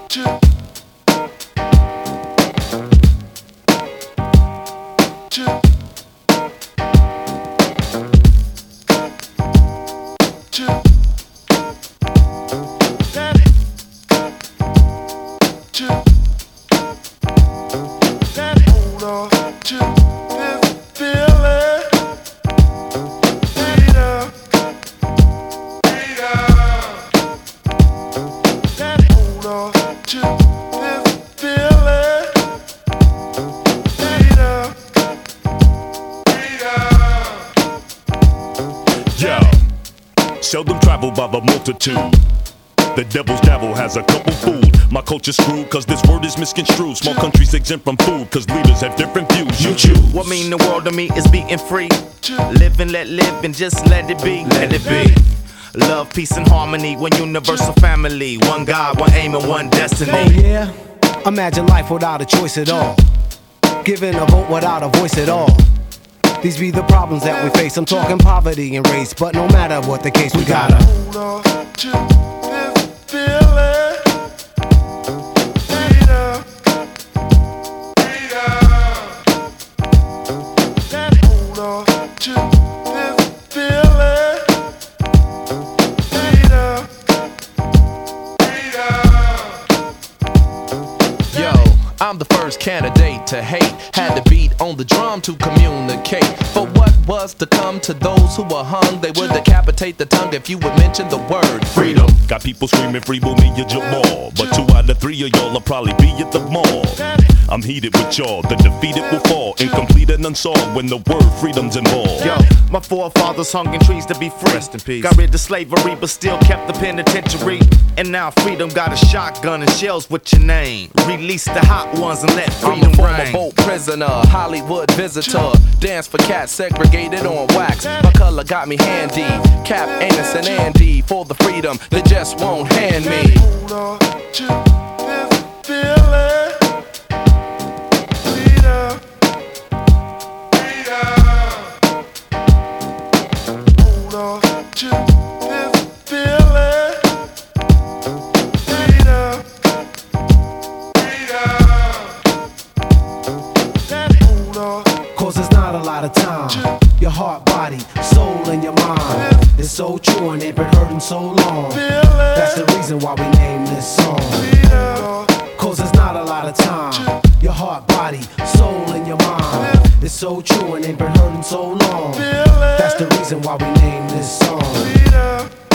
Seldom traveled by the multitude. The devil's dabble has a couple food. My culture's screwed cause this word is misconstrued. Small countries exempt from food cause leaders have different views. You choose. What mean the world to me is being free. Live and let live and just let it be. Let it be. Love, peace, and harmony. One universal family. One God, one aim, and one destiny. Oh yeah? Imagine life without a choice at all. Giving a vote without a voice at all. These be the problems that we face. I'm talking poverty and race, but no matter what the case, we gotta hold on to this feeling. Freedom. Hold on to this feeling. Yo, I'm the first candidate to hate. Had to beat on the drum to communicate. But what was to come to those who were hung? They would decapitate the tongue if you would mention the word freedom. Got people screaming free Mumia Jamal, but 2 out of 3 of y'all will probably be at the mall. I'm heated with y'all, the defeated will fall, incomplete and unsolved when the word freedom's involved. Yo, my forefathers hung in trees to be free. Rest in peace. Got rid of slavery but still kept the penitentiary. And now freedom got a shotgun and shells with your name. Release the hot ones and let freedom I'm a reign. former boat prisoner, Hollywood visitor. Dance for cats segregated on wax. My color got me handy. Cap, Amos, and Andy for the freedom they just won't hand me. Hold on to this feeling. Freedom. Hold on to this feeling. Freedom. Hold on. Cause there's not a lot of time. Your heart, body, soul, and your mind. It's so true and they've been hurting so long. That's the reason why we named this song. Cause there's not a lot of time. Your heart, body, soul, and your mind. It's so true and they've been hurting so long. That's the reason why we named this song.